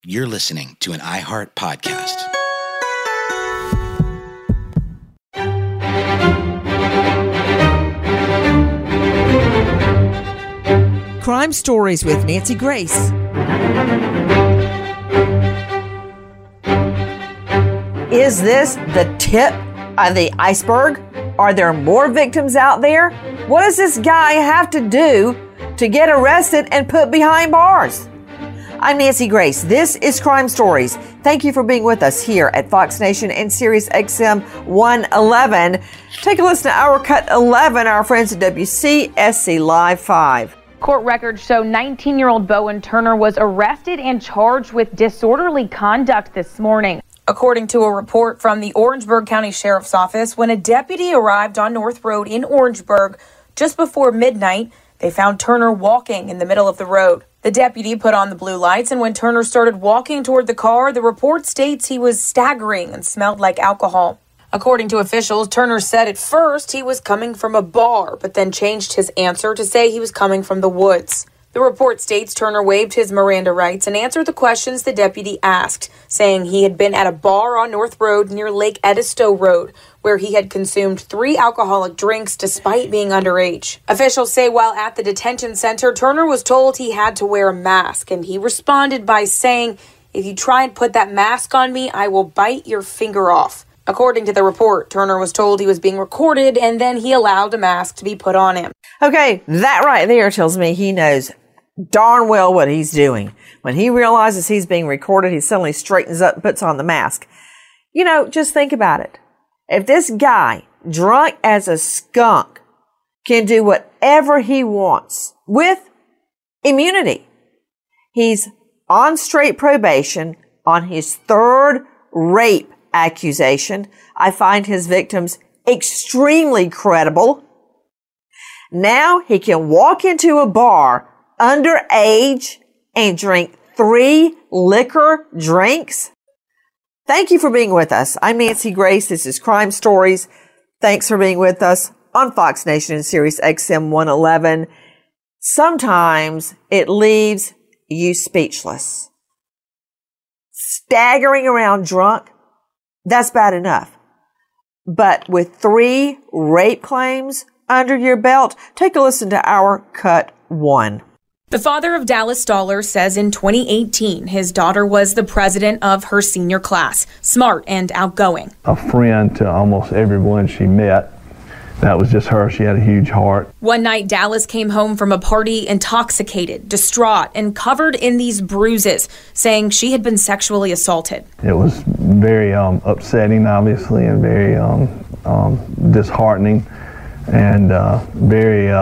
You're listening to an iHeart podcast. Crime Stories with Nancy Grace. Is this the tip of the iceberg? Are there more victims out there? What does this guy have to do to get arrested and put behind bars? I'm Nancy Grace. This is Crime Stories. Thank you for being with us here at Fox Nation and Sirius XM 111. Take a listen to Our Cut 11, our friends at WCSC Live 5. Court records show 19-year-old Bowen Turner was arrested and charged with disorderly conduct this morning. According to a report from the Orangeburg County Sheriff's Office, when a deputy arrived on North Road in Orangeburg just before midnight, they found Turner walking in the middle of the road. The deputy put on the blue lights, and when Turner started walking toward the car, the report states he was staggering and smelled like alcohol. According to officials, Turner said at first he was coming from a bar, but then changed his answer to say he was coming from the woods. The report states Turner waived his Miranda rights and answered the questions the deputy asked, saying he had been at a bar on North Road near Lake Edisto Road, where he had consumed 3 alcoholic drinks despite being underage. Officials say while at the detention center, Turner was told he had to wear a mask, and he responded by saying, "If you try and put that mask on me, I will bite your finger off." According to the report, Turner was told he was being recorded, and then he allowed a mask to be put on him. Okay, that right there tells me he knows darn well what he's doing. When he realizes he's being recorded, he suddenly straightens up and puts on the mask. You know, just think about it. If this guy, drunk as a skunk, can do whatever he wants with immunity, he's on straight probation on his 3rd rape accusation. I find his victims extremely credible. Now he can walk into a bar underage and drink 3 liquor drinks. Thank you for being with us. I'm Nancy Grace. This is Crime Stories. Thanks for being with us on Fox Nation and Sirius XM 111. Sometimes it leaves you speechless. Staggering around drunk, that's bad enough. But with 3 rape claims under your belt, take a listen to Our Cut 1. The father of Dallas Stoller says in 2018, his daughter was the president of her senior class, smart and outgoing. A friend to almost everyone she met. That was just her. She had a huge heart. One night, Dallas came home from a party intoxicated, distraught, and covered in these bruises, saying she had been sexually assaulted. It was very upsetting, obviously, and very disheartening, and very,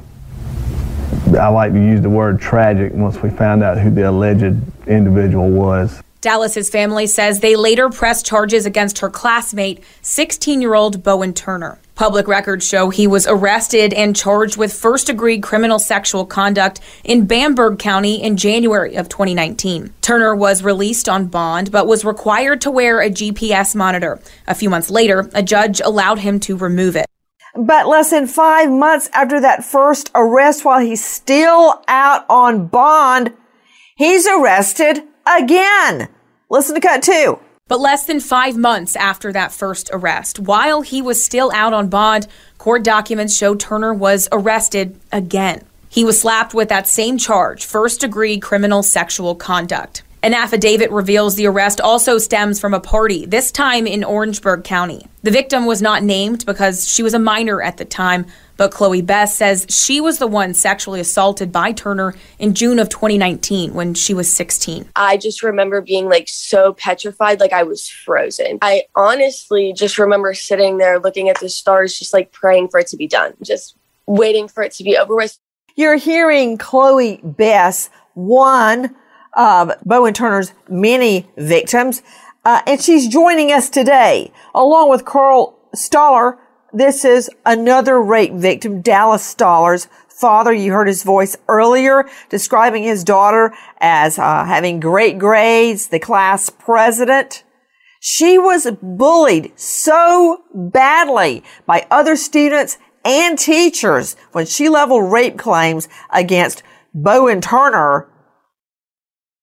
I like to use the word tragic once we found out who the alleged individual was. Dallas's family says they later pressed charges against her classmate, 16-year-old Bowen Turner. Public records show he was arrested and charged with first-degree criminal sexual conduct in Bamberg County in January of 2019. Turner was released on bond, but was required to wear a GPS monitor. A few months later, a judge allowed him to remove it. But less than 5 months after that first arrest, while he's still out on bond, he's arrested again. Listen to Cut 2. But less than 5 months after that first arrest, while he was still out on bond, court documents show Turner was arrested again. He was slapped with that same charge, first-degree criminal sexual conduct. An affidavit reveals the arrest also stems from a party, this time in Orangeburg County. The victim was not named because she was a minor at the time, but Chloe Bess says she was the one sexually assaulted by Turner in June of 2019 when she was 16. I just remember being so petrified, like I was frozen. I honestly just remember sitting there looking at the stars, just praying for it to be done, just waiting for it to be over with. You're hearing Chloe Bess, one of Bowen Turner's many victims, and she's joining us today, along with Carl Stoller. This is another rape victim, Dallas Stoller's father. You heard his voice earlier describing his daughter as having great grades, the class president. She was bullied so badly by other students and teachers when she leveled rape claims against Bowen Turner.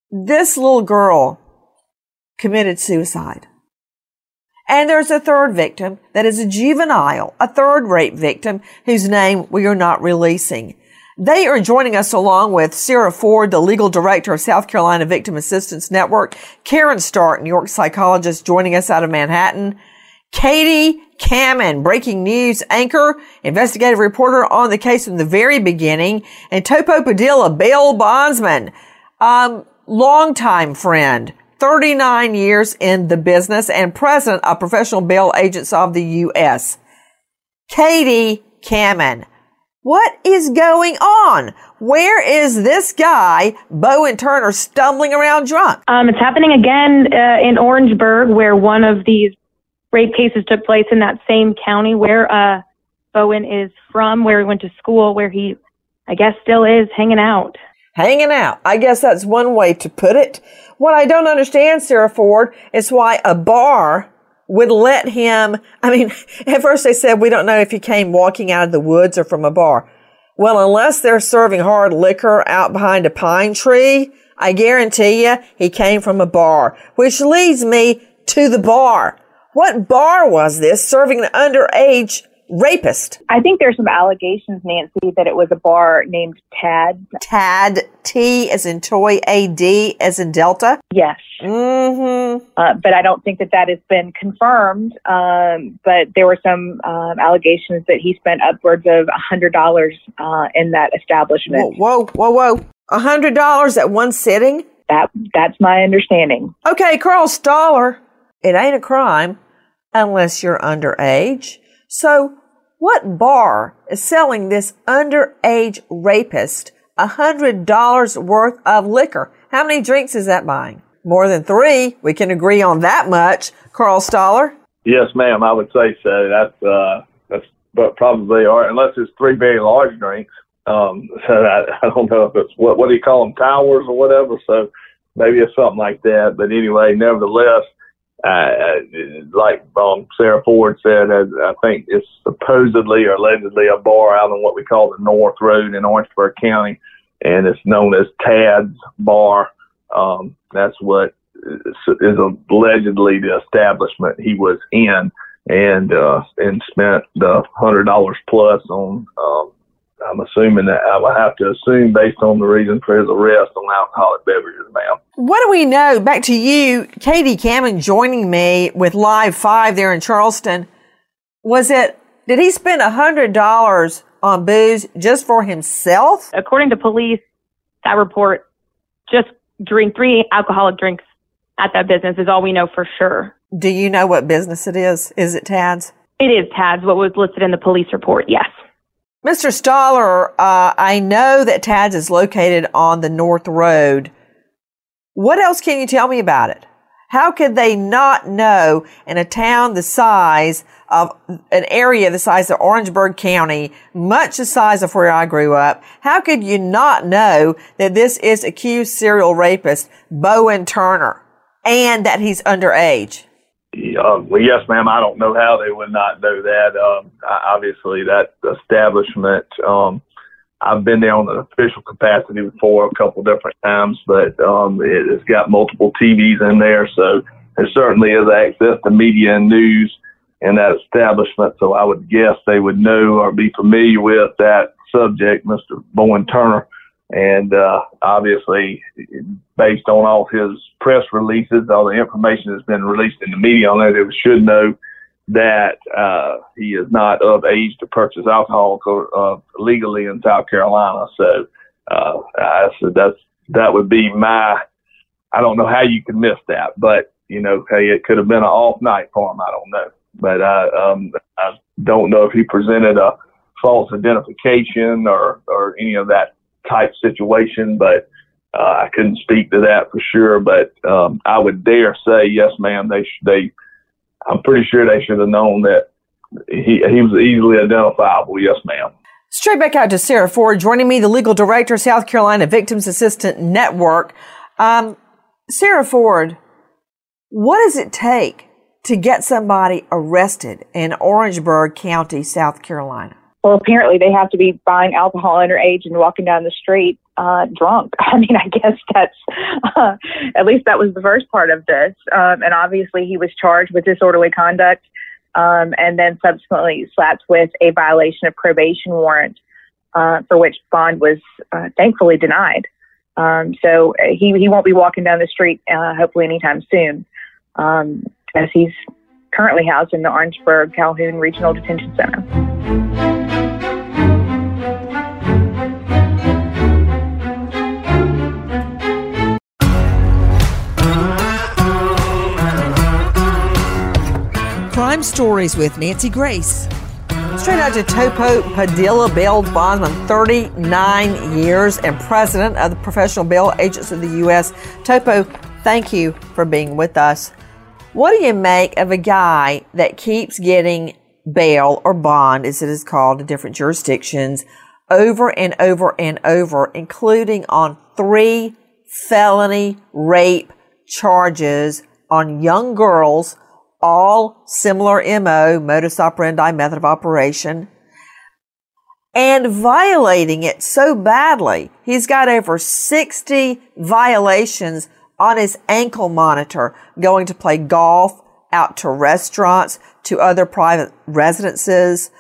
this little girl committed suicide. And there's a third victim that is a juvenile, a third rape victim whose name we are not releasing. They are joining us along with Sarah Ford, the legal director of South Carolina Victim Assistance Network, Karen Stark, New York psychologist, joining us out of Manhattan, Katie Kamen, breaking news anchor, investigative reporter on the case from the very beginning, and Topo Padilla, bail bondsman, longtime friend, 39 years in the business, and president of Professional Bail Agents of the U.S. Katie Kamen, what is going on? Where is this guy, Bowen Turner, stumbling around drunk? It's happening again in Orangeburg, where one of these rape cases took place in that same county where Bowen is from, where he went to school, where he, I guess, still is hanging out. Hanging out. I guess that's one way to put it. What I don't understand, Sarah Ford, is why a bar would let him. I mean, at first they said, we don't know if he came walking out of the woods or from a bar. Well, unless they're serving hard liquor out behind a pine tree, I guarantee you he came from a bar, which leads me to the bar. What bar was this serving an underage rapist? I think there's some allegations, Nancy, that it was a bar named Tad. Tad, T as in toy, A-D as in Delta? Yes. Mm-hmm. But I don't think that has been confirmed. But there were some allegations that he spent upwards of $100 in that establishment. Whoa. $100 at one sitting? That's my understanding. Okay, Carl Stoller, it ain't a crime unless you're underage. So what bar is selling this underage rapist $100 worth of liquor? How many drinks is that buying? More than 3. We can agree on that much. Carl Stoller? Yes, ma'am, I would say so. That's what probably are, unless it's 3 very large drinks. So I don't know if it's, what do you call them, towers or whatever. So maybe it's something like that. But anyway, nevertheless, like Sarah Ford said, I think it's supposedly or allegedly a bar out on what we call the North Road in Orangeburg County, and it's known as Tad's Bar. That's what is allegedly the establishment he was in, and spent the $100 plus on. I'm assuming that I would have to assume based on the reason for his arrest on alcoholic beverages, ma'am. What do we know? Back to you, Katie Kamen, joining me with Live 5 there in Charleston. Did he spend $100 on booze just for himself? According to police, that report, just drink 3 alcoholic drinks at that business is all we know for sure. Do you know what business it is? Is it Tad's? It is Tad's, what was listed in the police report, yes. Mr. Stoller, I know that Tad's is located on the North Road. What else can you tell me about it? How could they not know in a town the size of an area the size of Orangeburg County, much the size of where I grew up? How could you not know that this is accused serial rapist Bowen Turner and that he's underage? Well, yes, ma'am. I don't know how they would not know that. Obviously, that establishment, I've been there on an official capacity before a couple different times, but it has got multiple TVs in there, so there certainly is access to media and news in that establishment. So I would guess they would know or be familiar with that subject, Mr. Bowen Turner. And obviously, based on all his press releases, all the information that's been released in the media on that, they should know that he is not of age to purchase alcohol legally in South Carolina. So that would be I don't know how you could miss that, but, hey, it could have been an off night for him. I don't know. But I don't know if he presented a false identification or any of that type situation, but I couldn't speak to that for sure. But I would dare say, yes, ma'am, I'm pretty sure they should have known that he was easily identifiable. Yes, ma'am. Straight back out to Sarah Ford, joining me, the legal director, South Carolina Victims Assistance Network. Sarah Ford, what does it take to get somebody arrested in Orangeburg County, South Carolina? Well, apparently they have to be buying alcohol underage and walking down the street drunk. I mean, I guess that's, at least that was the first part of this. And obviously he was charged with disorderly conduct and then subsequently slapped with a violation of probation warrant for which bond was thankfully denied. So he won't be walking down the street hopefully anytime soon, as he's currently housed in the Orangeburg Calhoun Regional Detention Center. Crime Stories with Nancy Grace. Straight out to Topo Padilla, bailed bondsman, 39 years, and president of the Professional Bail Agents of the U.S. Topo, thank you for being with us. What do you make of a guy that keeps getting bail or bond, as it is called in different jurisdictions, over and over and over, including on 3 felony rape charges on young girls, all similar MO, modus operandi, method of operation, and violating it so badly? He's got over 60 violations on his ankle monitor, going to play golf, out to restaurants, to other private residences,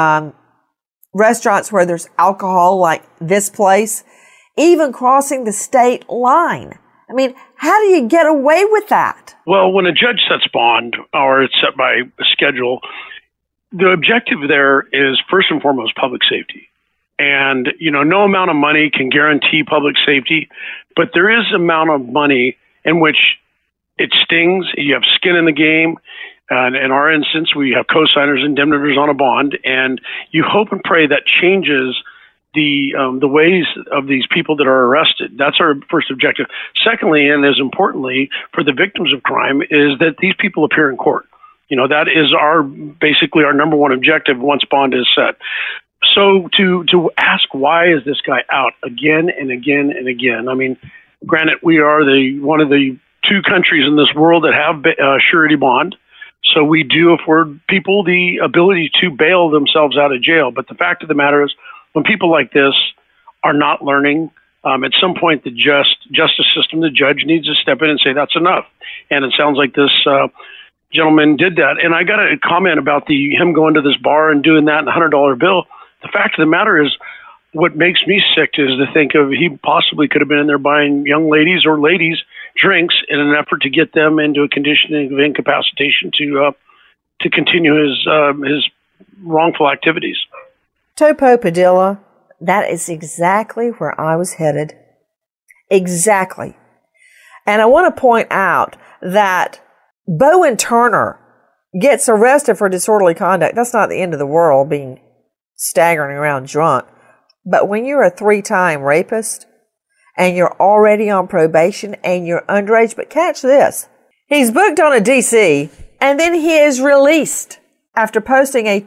restaurants where there's alcohol like this place, even crossing the state line. I mean, how do you get away with that? Well, when a judge sets bond, or it's set by a schedule, the objective there is first and foremost public safety. And, no amount of money can guarantee public safety, but there is an amount of money in which it stings. You have skin in the game. And in our instance, we have co-signers and indemnitors on a bond, and you hope and pray that changes the ways of these people that are arrested. That's our first objective. Secondly, and as importantly for the victims of crime, is that these people appear in court. That is basically our number one objective once bond is set. So to ask, why is this guy out again and again and again? I mean, granted, we are one of the 2 countries in this world that have surety bond. So we do afford people the ability to bail themselves out of jail. But the fact of the matter is, when people like this are not learning, at some point the justice system, the judge needs to step in and say, that's enough. And it sounds like this gentleman did that. And I got a comment about him going to this bar and doing that in a $100 bill. The fact of the matter is, what makes me sick is to think of he possibly could have been in there buying young ladies or ladies drinks in an effort to get them into a condition of incapacitation to continue his wrongful activities. Topo Padilla, that is exactly where I was headed. Exactly. And I want to point out that Bowen Turner gets arrested for disorderly conduct. That's not the end of the world, being staggering around drunk. But when you're a 3-time rapist and you're already on probation and you're underage, but catch this, he's booked on a DC and then he is released after posting a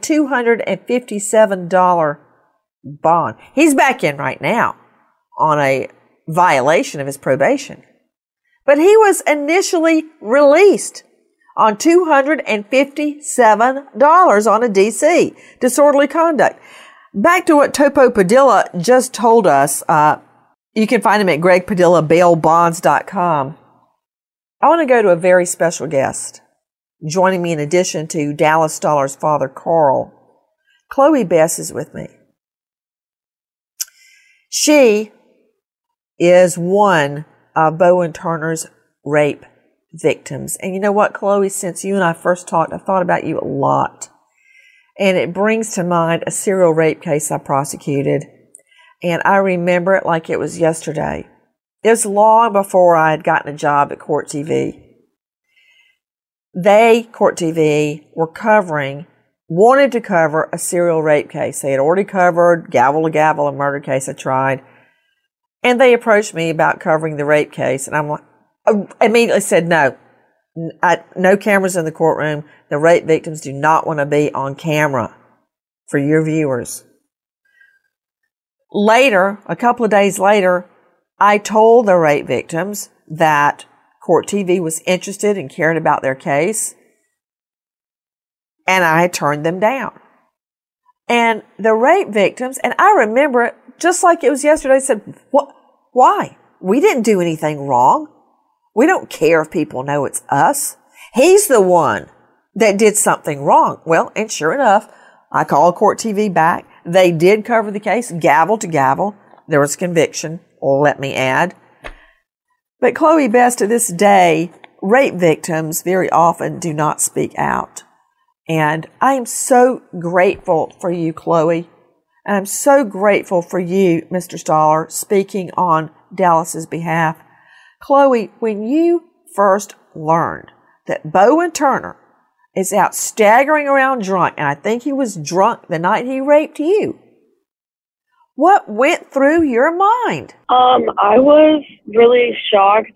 $257 bond. He's back in right now on a violation of his probation. But he was initially released on $257 on a DC, disorderly conduct. Back to what Topo Padilla just told us. You can find him at gregpadillabailbonds.com. I want to go to a very special guest. Joining me in addition to Dallas Stoller's father, Carl, Chloe Bess is with me. She is one of Bowen Turner's rape victims. And you know what, Chloe, since you and I first talked, I've thought about you a lot. And it brings to mind a serial rape case I prosecuted. And I remember it like it was yesterday. It was long before I had gotten a job at Court TV. Court TV, wanted to cover a serial rape case. They had already covered gavel to gavel, a murder case I tried. And they approached me about covering the rape case. And I immediately said, no. No cameras in the courtroom. The rape victims do not want to be on camera for your viewers. Later, a couple of days later, I told the rape victims that Court TV was interested and cared about their case, and I had turned them down. And the rape victims, and I remember it just like it was yesterday, said, "What? Why? We didn't do anything wrong. We don't care if people know it's us. He's the one that did something wrong." Well, and sure enough, I called Court TV back. They did cover the case, gavel to gavel. There was conviction, let me add. But Chloe Bess, to this day, rape victims very often do not speak out. And I am so grateful for you, Chloe. And I'm so grateful for you, Mr. Stoller, speaking on Dallas's behalf. Chloe, when you first learned that Bowen Turner is out staggering around drunk, and I think he was drunk the night he raped you, what went through your mind? I was really shocked.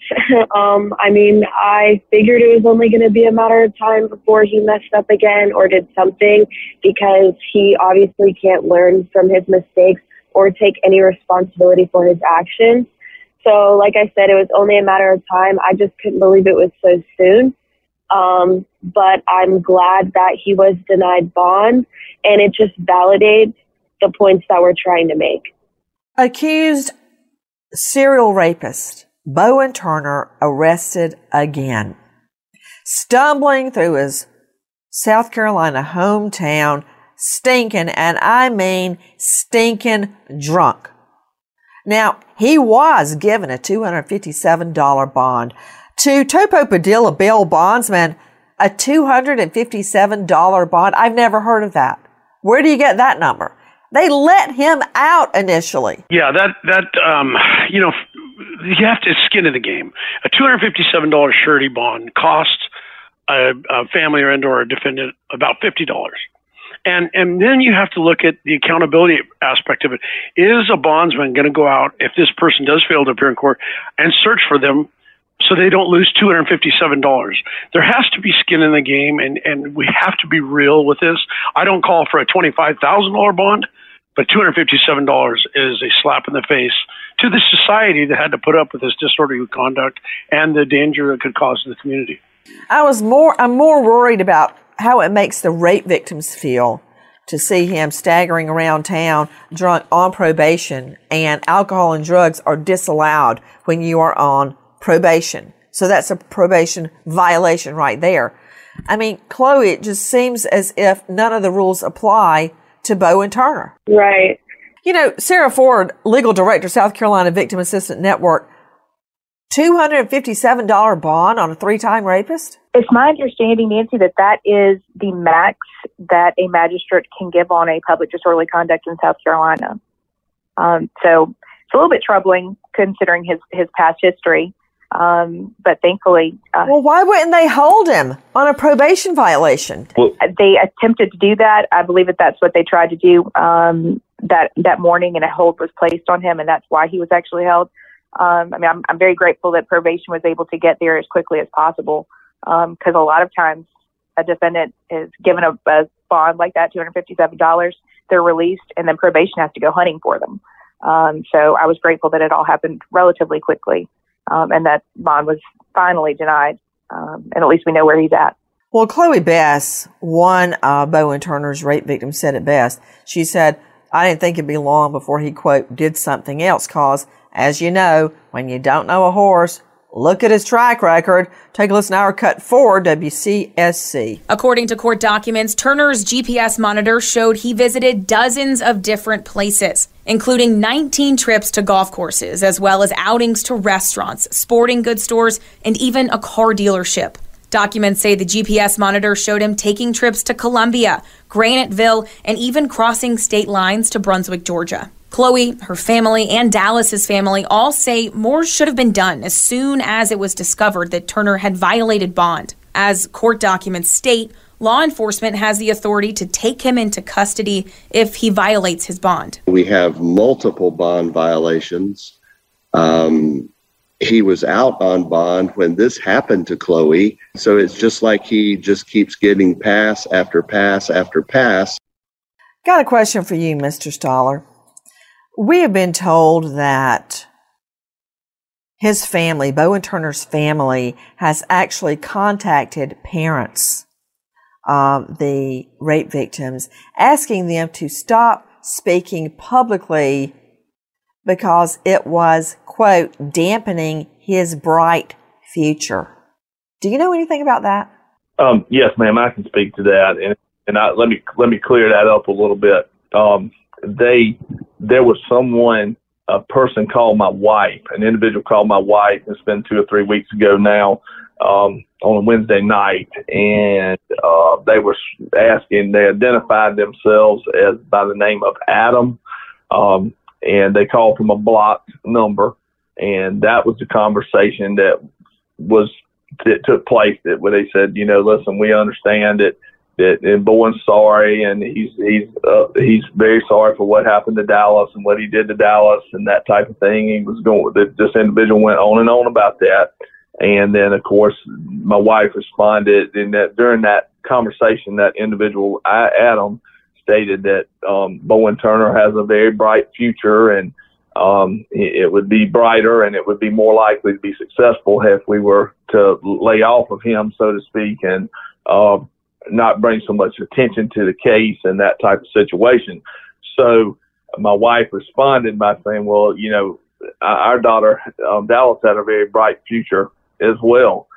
I figured it was only going to be a matter of time before he messed up again or did something, because he obviously can't learn from his mistakes or take any responsibility for his actions. So, like I said, it was only a matter of time. I just couldn't believe it was so soon. But I'm glad that he was denied bond, and it just validates the points that we're trying to make. Accused serial rapist Bowen Turner arrested again, stumbling through his South Carolina hometown, stinking, and I mean stinking drunk. Now, he was given a $257 bond. To Topo Padilla bail bondsman, a $257 bond? I've never heard of that. Where do you get that number? They let him out initially. Yeah, you have to skin in the game. A $257 surety bond costs a family or a defendant about $50. And then you have to look at the accountability aspect of it. Is a bondsman going to go out, if this person does fail to appear in court, and search for them so they don't lose $257? There has to be skin in the game, and we have to be real with this. I don't call for a $25,000 bond, but $257 is a slap in the face to the society that had to put up with this disorderly conduct and the danger it could cause to the community. I'm more worried about how it makes the rape victims feel to see him staggering around town drunk on probation, and alcohol and drugs are disallowed when you are on probation. So that's a probation violation right there. I mean, Chloe, it just seems as if none of the rules apply to Bowen Turner. Right. You know, Sarah Ford, legal director, South Carolina Victim Assistance Network, $257 bond on a 3-time rapist? It's my understanding, Nancy, that is the max that a magistrate can give on a public disorderly conduct in South Carolina. So it's a little bit troubling considering his past history. But thankfully... well, why wouldn't they hold him on a probation violation? Well, they attempted to do that. I believe that's what they tried to do that morning, and a hold was placed on him, and that's why he was actually held. I'm very grateful that probation was able to get there as quickly as possible, because a lot of times a defendant is given a bond like that, $257, they're released, and then probation has to go hunting for them. So I was grateful that it all happened relatively quickly. And that bond was finally denied, and at least we know where he's at. Well, Chloe Bess, one of Bowen Turner's rape victims, said it best. She said, "I didn't think it'd be long before he, quote, did something else, cause, as you know, when you don't know a horse, look at his track record." Take a listen to our cut for WCSC. According to court documents, Turner's GPS monitor showed he visited dozens of different places, including 19 trips to golf courses, as well as outings to restaurants, sporting goods stores, and even a car dealership. Documents say the GPS monitor showed him taking trips to Columbia, Graniteville, and even crossing state lines to Brunswick, Georgia. Chloe, her family, and Dallas's family all say more should have been done as soon as it was discovered that Turner had violated bond. As court documents state, law enforcement has the authority to take him into custody if he violates his bond. We have multiple bond violations. He was out on bond when this happened to Chloe. So it's just like he just keeps getting pass after pass after pass. Got a question for you, Mr. Stoller. We have been told that his family, Bowen Turner's family, has actually contacted parents the rape victims, asking them to stop speaking publicly because it was, quote, dampening his bright future. Do you know anything about that? Yes, ma'am, I can speak to that, and let me clear that up a little bit. There was a person called my wife, an individual called my wife. It's been 2 or 3 weeks ago now, on a Wednesday night, and they were asking. They identified themselves as by the name of Adam, and they called from a blocked number, and that was the conversation that took place. That where they said, listen, we understand that Bowen's sorry, and he's very sorry for what happened to Dallas and what he did to Dallas and that type of thing. He was this individual went on and on about that. And then, of course, my wife responded, and that during that conversation, that individual, Adam, stated that Bowen Turner has a very bright future, and it would be brighter and it would be more likely to be successful if we were to lay off of him, so to speak, and not bring so much attention to the case and that type of situation. So my wife responded by saying, well, our daughter, Dallas, had a very bright future as well.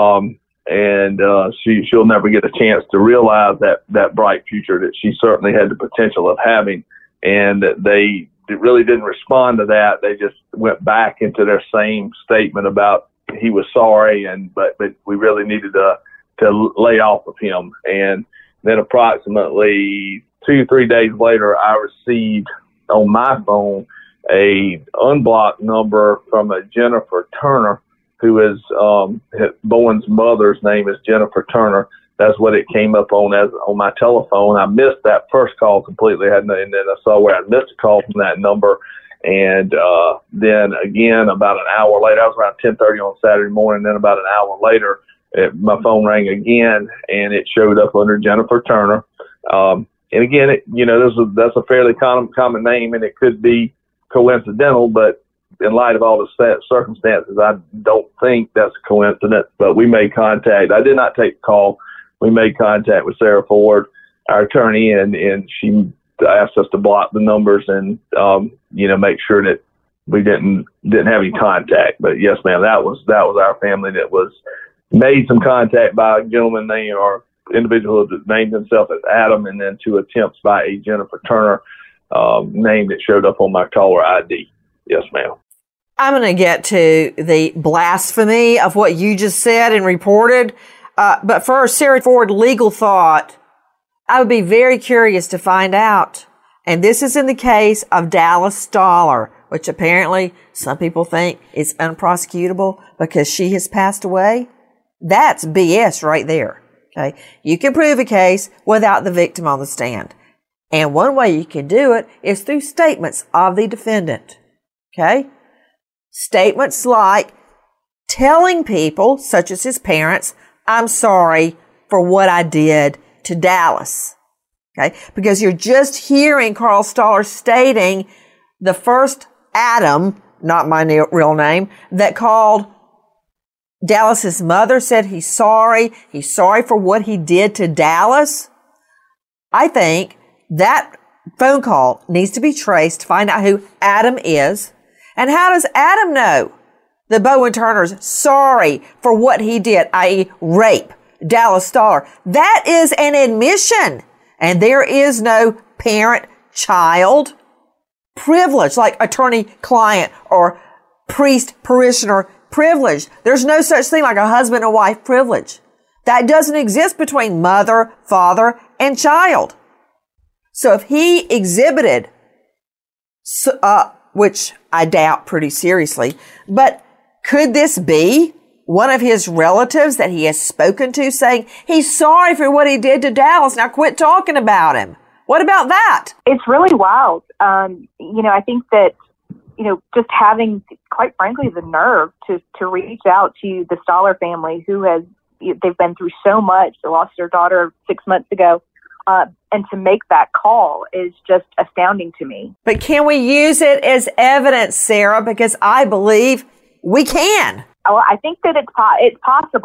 And she'll never get a chance to realize that bright future that she certainly had the potential of having. And they really didn't respond to that. They just went back into their same statement about he was sorry, but we really needed to lay off of him. And then approximately 2-3 days later, I received on my phone a unblocked number from a Jennifer Turner, who is Bowen's mother's name is Jennifer Turner. That's what it came up on my telephone. I missed that first call completely, and then I saw where I missed a call from that number. And then again, about an hour later, that was around 10:30 on Saturday morning. Then about an hour later, my phone rang again, and it showed up under Jennifer Turner. And again, that's a fairly common name, and it could be coincidental, but in light of all the circumstances, I don't think that's a coincidence. But we made contact. I did not take the call. We made contact with Sarah Ford, our attorney, and she asked us to block the numbers and make sure that we didn't have any contact. But yes, ma'am, that was our family that was made some contact by a gentleman named or individual that named himself as Adam, and then 2 attempts by a Jennifer Turner name that showed up on my caller ID. Yes, ma'am. I'm going to get to the blasphemy of what you just said and reported. But first, Sarah Ford, legal thought. I would be very curious to find out. And this is in the case of Dallas Stoller, which apparently some people think is unprosecutable because she has passed away. That's BS right there. Okay. You can prove a case without the victim on the stand. And one way you can do it is through statements of the defendant. Okay. Statements like telling people, such as his parents, I'm sorry for what I did to Dallas. Okay. Because you're just hearing Carl Stoller stating the first Adam, not my real name, that called Dallas's mother, said he's sorry for what he did to Dallas. I think that phone call needs to be traced to find out who Adam is. And how does Adam know that Bowen Turner's sorry for what he did, i.e. rape Dallas Stoller? That is an admission. And there is no parent-child privilege like attorney-client or priest-parishioner privilege. There's no such thing like a husband and wife privilege. That doesn't exist between mother, father, and child. So if he exhibited, which I doubt pretty seriously, but could this be one of his relatives that he has spoken to saying he's sorry for what he did to Dallas? Now quit talking about him. What about that? It's really wild. I think that, just having, quite frankly, the nerve to reach out to the Stoller family, they've been through so much. They lost their daughter 6 months ago. And to make that call is just astounding to me. But can we use it as evidence, Sarah? Because I believe we can. Well, I think that it's possible.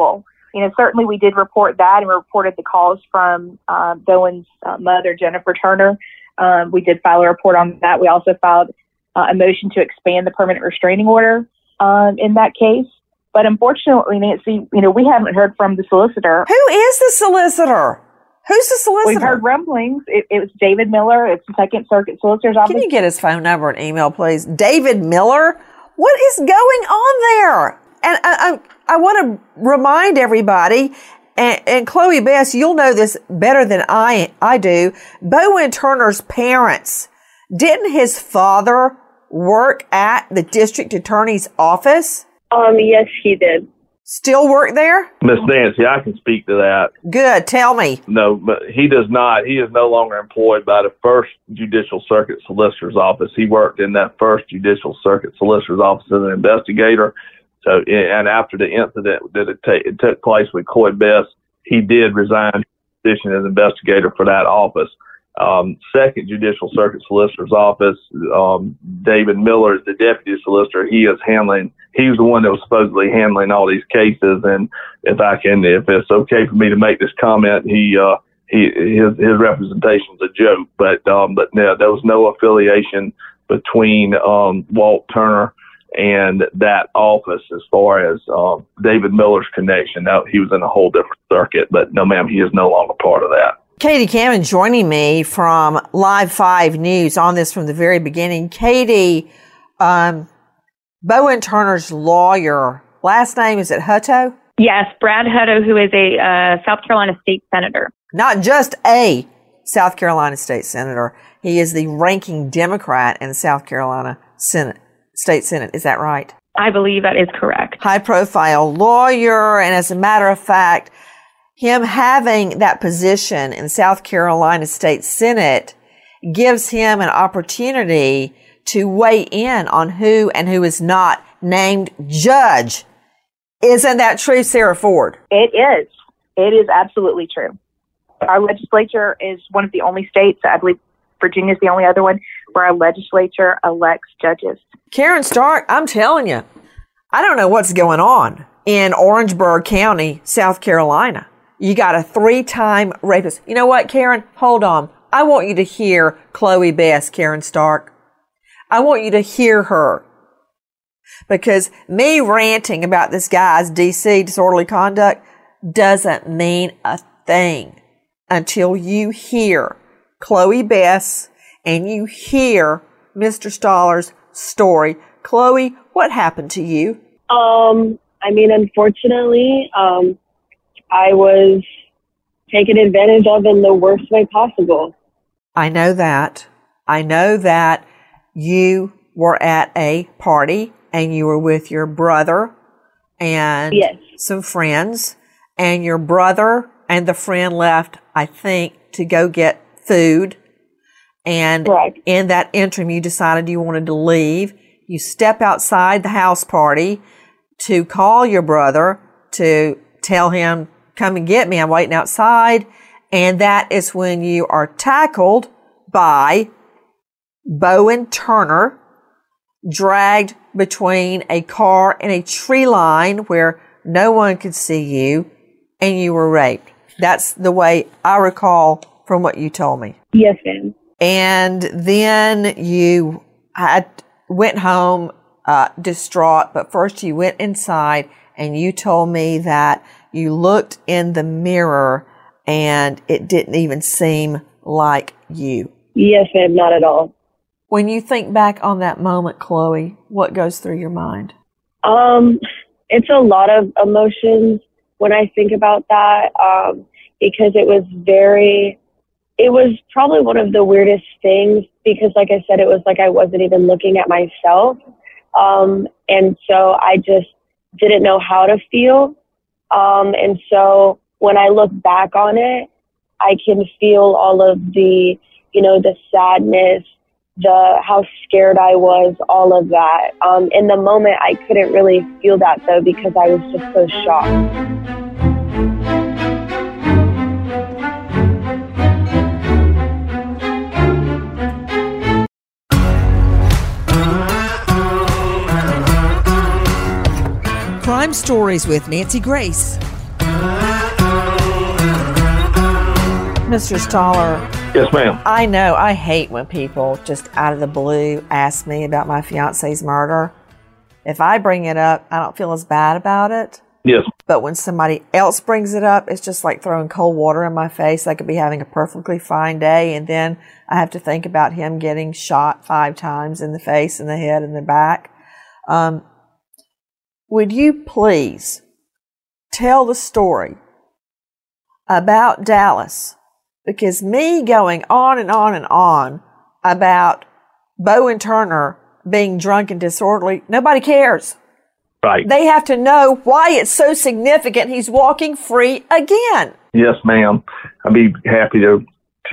certainly we did report that, and we reported the calls from Bowen's mother, Jennifer Turner. We did file a report on that. We also filed a motion to expand the permanent restraining order in that case. But unfortunately, Nancy, we haven't heard from the solicitor. Who is the solicitor? Who's the solicitor? We've heard rumblings. It was David Miller. It's the Second Circuit Solicitor's Office. Can you get his phone number and email, please? David Miller? What is going on there? And I want to remind everybody, and Chloe Bess, you'll know this better than I do, Bowen Turner's parents, didn't his father work at the district attorney's office? Yes, he did. Still work there? Miss Nancy, I can speak to that. Good. Tell me. No, but he does not. He is no longer employed by the First Judicial Circuit Solicitor's Office. He worked in that First Judicial Circuit Solicitor's Office as an investigator. So, and after the incident that it took place with Chloe Bess, he did resign his position as investigator for that office. Second Judicial Circuit Solicitor's Office, David Miller is the deputy solicitor. He was the one that was supposedly handling all these cases. And if it's okay for me to make this comment, his representation is a joke. But no, there was no affiliation between Walt Turner and that office as far as David Miller's connection. Now, he was in a whole different circuit, but no, ma'am, he is no longer part of that. Katie Cameron joining me from Live 5 News on this from the very beginning. Katie, Bowen Turner's lawyer, last name, is it Hutto? Yes, Brad Hutto, who is a South Carolina state senator. Not just a South Carolina state senator. He is the ranking Democrat in the South Carolina State Senate. Is that right? I believe that is correct. High-profile lawyer, and as a matter of fact, him having that position in South Carolina State Senate gives him an opportunity to weigh in on who and who is not named judge. Isn't that true, Sarah Ford? It is. It is absolutely true. Our legislature is one of the only states, I believe Virginia is the only other one, where our legislature elects judges. Karen Stark, I'm telling you, I don't know what's going on in Orangeburg County, South Carolina. You got a 3-time rapist. You know what, Karen? Hold on. I want you to hear Chloe Bess, Karen Stark. I want you to hear her. Because me ranting about this guy's DC disorderly conduct doesn't mean a thing until you hear Chloe Bess and you hear Mr. Stoller's story. Chloe, what happened to you? Unfortunately, I was taken advantage of in the worst way possible. I know that. I know that you were at a party and you were with your brother and some friends, and your brother and the friend left, I think, to go get food. And in that interim, you decided you wanted to leave. You step outside the house party to call your brother to tell him, come and get me, I'm waiting outside. And that is when you are tackled by Bowen Turner, dragged between a car and a tree line where no one could see you, and you were raped. That's the way I recall from what you told me. Yes, ma'am. And then you went home distraught, but first you went inside and you told me that you looked in the mirror and it didn't even seem like you. Yes, ma'am, not at all. When you think back on that moment, Chloe, what goes through your mind? It's a lot of emotions when I think about that, because it was probably one of the weirdest things, because like I said, it was like I wasn't even looking at myself. And so I just didn't know how to feel. And so when I look back on it, I can feel all of the, the sadness, how scared I was, all of that. In the moment, I couldn't really feel that though, because I was just so shocked. Crime Stories with Nancy Grace. Mr. Stoller. Yes, ma'am. I know I hate when people just out of the blue ask me about my fiance's murder. If I bring it up, I don't feel as bad about it. Yes. But when somebody else brings it up, it's just like throwing cold water in my face. I could be having a perfectly fine day, and then I have to think about him getting shot 5 times in the face, in the head, and the back. Would you please tell the story about Dallas? Because me going on and on and on about Bowen Turner being drunk and disorderly, nobody cares. Right. They have to know why it's so significant he's walking free again. Yes, ma'am. I'd be happy to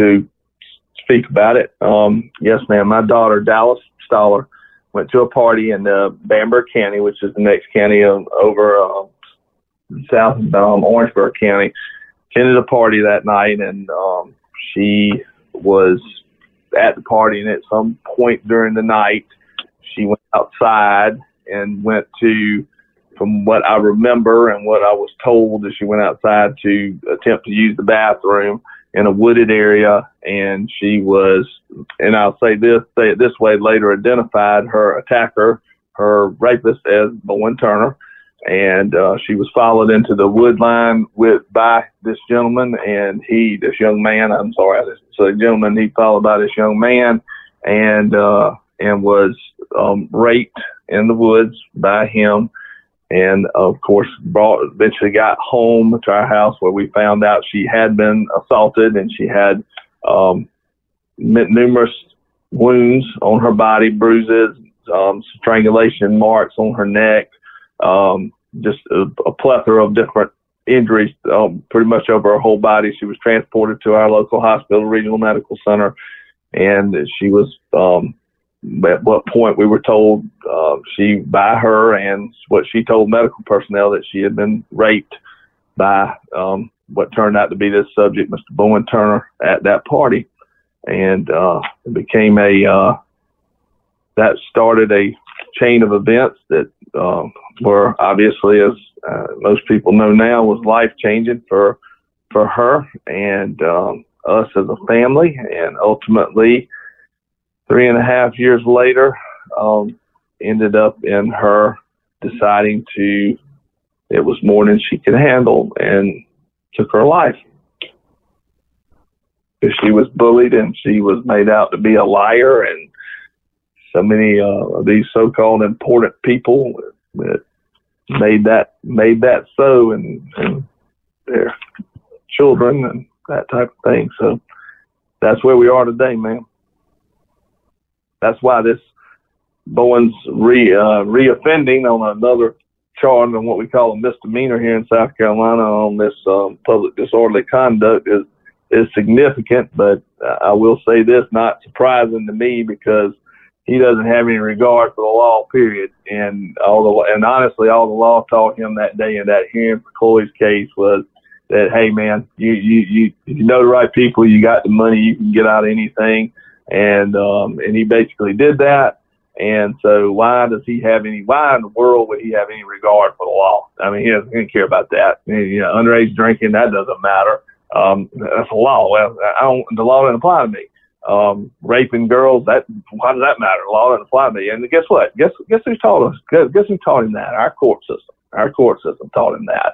speak about it. Yes, ma'am. My daughter, Dallas Stoller, went to a party in Bamberg County, which is the next county over south of Orangeburg County. Attended a party that night, and she was at the party, and at some point during the night, she went outside and went to, from what I remember and what I was told, that she went outside to attempt to use the bathroom in a wooded area, and she was, and I'll say it this way, later identified her attacker, her rapist, as Bowen Turner, and she was followed into the wood line by this gentleman, and this young man, he followed by this young man, and was raped in the woods by him, and of course eventually got home to our house, where we found out she had been assaulted, and she had numerous wounds on her body, bruises, strangulation marks on her neck, just a plethora of different injuries, pretty much over her whole body. She was transported to our local hospital, Regional Medical Center, and she was, at what point we were told by her and what she told medical personnel, that she had been raped by what turned out to be this subject, Mr. Bowen Turner, at that party. And it became that started a chain of events that were obviously, as most people know now, was life-changing for her and us as a family. And ultimately, 3.5 years later, ended up in her deciding it was more than she could handle, and took her life. Because she was bullied, and she was made out to be a liar, and so many of these so-called important people that made that so, and their children and that type of thing. So that's where we are today, man. That's why this Bowen's reoffending on another charge, on what we call a misdemeanor here in South Carolina, on this public disorderly conduct is significant. But I will say this, not surprising to me, because he doesn't have any regard for the law, period. And honestly, all the law taught him that day in that hearing for Chloe's case was that, hey man, you know the right people, you got the money, you can get out of anything. And he basically did that. And so why in the world would he have any regard for the law? I mean, he doesn't care about that. Underage drinking, that doesn't matter. That's a law. Well, the law doesn't apply to me. Raping girls, why does that matter? The law doesn't apply to me. And guess what? Guess who taught us? Guess who taught him that? Our court system. Our court system taught him that.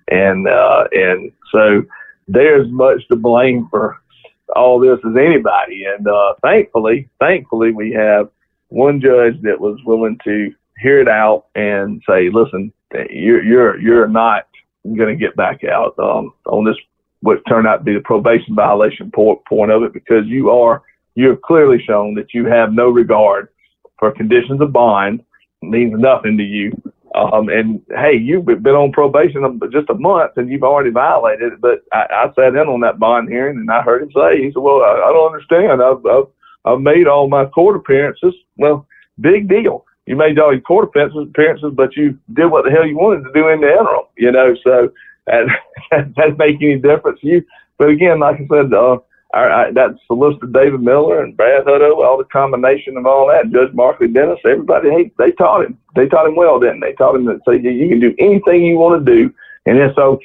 And so there's much to blame for all this as anybody. And thankfully, we have one judge that was willing to hear it out and say, listen, you're not going to get back out on this, what turned out to be the probation violation point of it, because you have clearly shown that you have no regard for conditions of bond. It means nothing to you. And hey, you've been on probation just a month and you've already violated it. But I sat in on that bond hearing, and I heard him say, he said, well, I don't understand. I've made all my court appearances. Well, big deal. You made all your court appearances, but you did what the hell you wanted to do in the interim, so that doesn't make any difference to you. But again, like I said, that solicitor David Miller and Brad Hutto, all the combination of all that, Judge Markley Dennis, everybody, they taught him. They taught him well, didn't they? They taught him that you can do anything you want to do, and it's okay.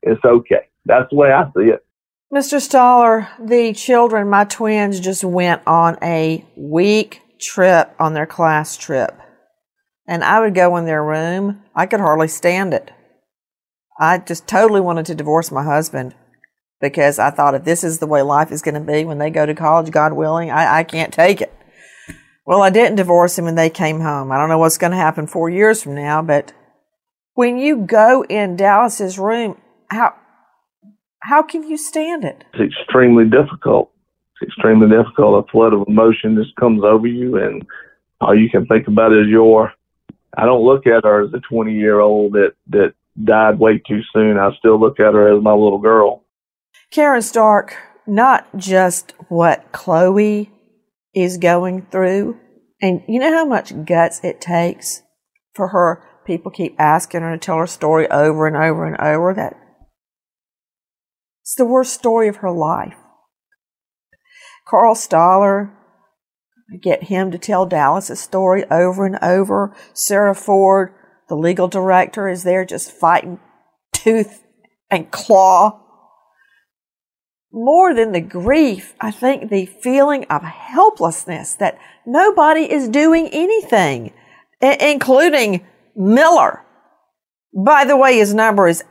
it's okay. That's the way I see it. Mr. Stoller, the children, my twins, just went on a week trip on their class trip. And I would go in their room. I could hardly stand it. I just totally wanted to divorce my husband because I thought if this is the way life is going to be when they go to college, God willing, I can't take it. Well, I didn't divorce him and they came home. I don't know what's going to happen 4 years from now, but when you go in Dallas's room, how can you stand it? It's extremely difficult. It's extremely difficult. A flood of emotion just comes over you, and all you can think about is I don't look at her as a 20-year-old that died way too soon. I still look at her as my little girl. Karen Stark, not just what Chloe is going through, and you know how much guts it takes for her. People keep asking her to tell her story over and over and over. That it's the worst story of her life. Carl Stoller, get him to tell Dallas' story over and over. Sarah Ford, the legal director, is there just fighting tooth and claw. More than the grief, I think the feeling of helplessness that nobody is doing anything, including Miller. By the way, his number is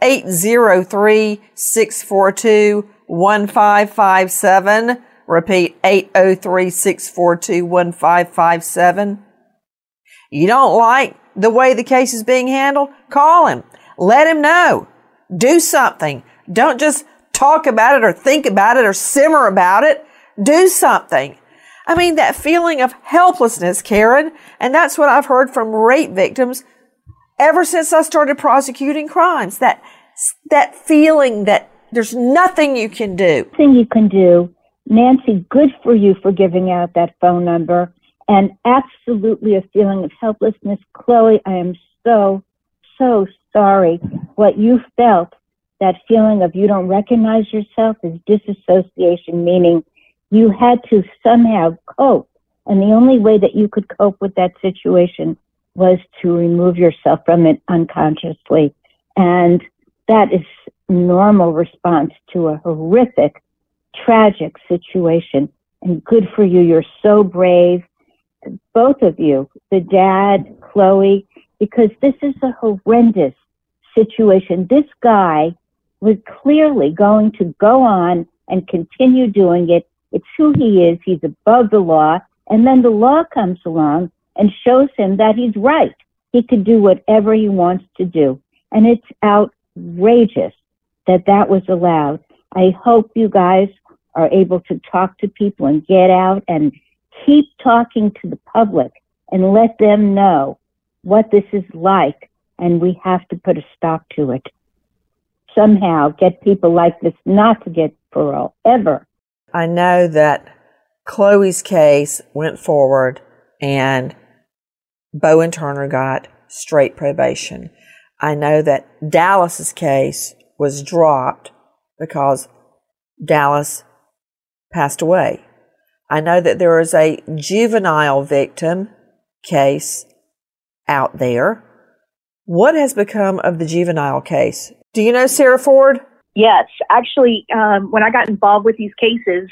803-642-1557. Repeat, 803-642-1557. You don't like the way the case is being handled? Call him. Let him know. Do something. Don't just talk about it or think about it or simmer about it. Do something. I mean, that feeling of helplessness, Karen, and that's what I've heard from rape victims ever since I started prosecuting crimes. That feeling that there's nothing you can do. Nothing you can do. Nancy, good for you for giving out that phone number, and absolutely a feeling of helplessness. Chloe, I am so, so sorry what you felt. That feeling of you don't recognize yourself is disassociation, meaning you had to somehow cope. And the only way that you could cope with that situation was to remove yourself from it unconsciously. And that is normal response to a horrific, tragic situation. And good for you. You're so brave. Both of you, the dad, Chloe, because this is a horrendous situation. This guy was clearly going to go on and continue doing it. It's who he is. He's above the law. And then the law comes along and shows him that he's right. He could do whatever he wants to do. And it's outrageous that that was allowed. I hope you guys are able to talk to people and get out and keep talking to the public and let them know what this is like. And we have to put a stop to it. Somehow get people like this not to get parole, ever. I know that Chloe's case went forward and Bowen Turner got straight probation. I know that Dallas's case was dropped because Dallas passed away. I know that there is a juvenile victim case out there. What has become of the juvenile case? Do you know Sarah Ford? Yes. Actually, when I got involved with these cases,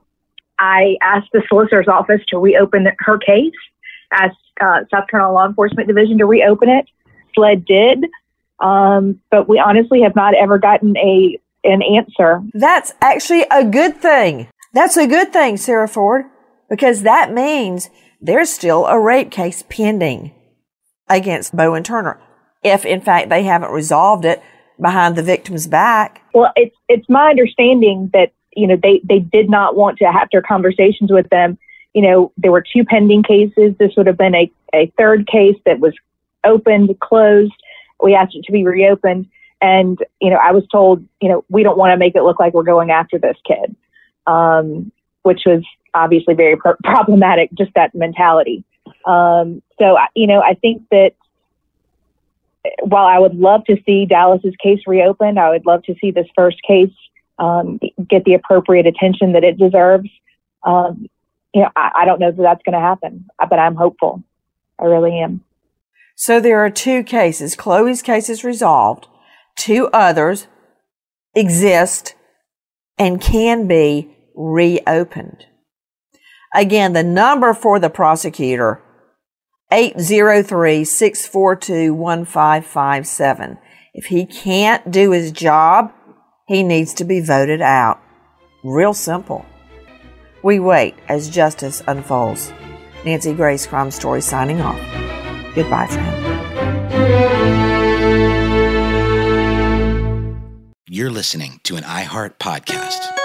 I asked the solicitor's office to reopen her case, asked South Carolina Law Enforcement Division to reopen it. SLED did, but we honestly have not ever gotten an answer. That's actually a good thing. That's a good thing, Sarah Ford, because that means there's still a rape case pending against Bowen Turner, if in fact they haven't resolved it behind the victim's back. Well, it's my understanding that, they did not want to, after conversations with them, there were 2 pending cases. This would have been a third case that was opened, closed. We asked it to be reopened. And, I was told, we don't want to make it look like we're going after this kid, which was obviously very problematic, just that mentality. So, I think that while I would love to see Dallas's case reopened, I would love to see this first case get the appropriate attention that it deserves. I don't know that that's going to happen, but I'm hopeful. I really am. So there are 2 cases. Chloe's case is resolved. 2 others exist and can be reopened. Again, the number for the prosecutor, 803-642-1557. If he can't do his job, he needs to be voted out. Real simple. We wait as justice unfolds. Nancy Grace, Crime Story, signing off. Goodbye, friend. You're listening to an iHeart podcast.